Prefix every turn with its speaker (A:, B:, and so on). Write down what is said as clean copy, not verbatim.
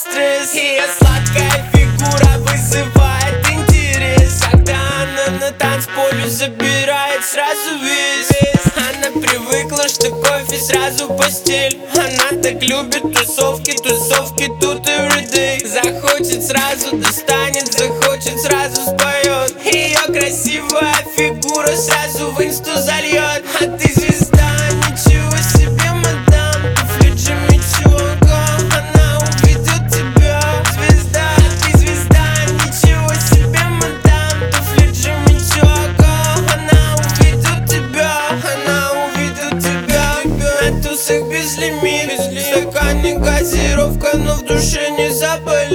A: стресс. Ее сладкая фигура вызывает интерес, когда она на танцполе забирает сразу весь. Она привыкла, что кофе сразу постель. Она так любит тусовки, тусовки тут everyday. Захочет сразу достанет, захочет сразу споет. Ее красивая фигура сразу в инсту зальет. А ты звезда, ничего себе, мадам. Туфли Джимми Чуо, она уведет тебя. Звезда, ты звезда, ничего себе, мадам. Туфли Джимми Чуо, она уведет тебя. Она уведет тебя. На тусах без лимит, в стакане газировка, но в душе не заболит.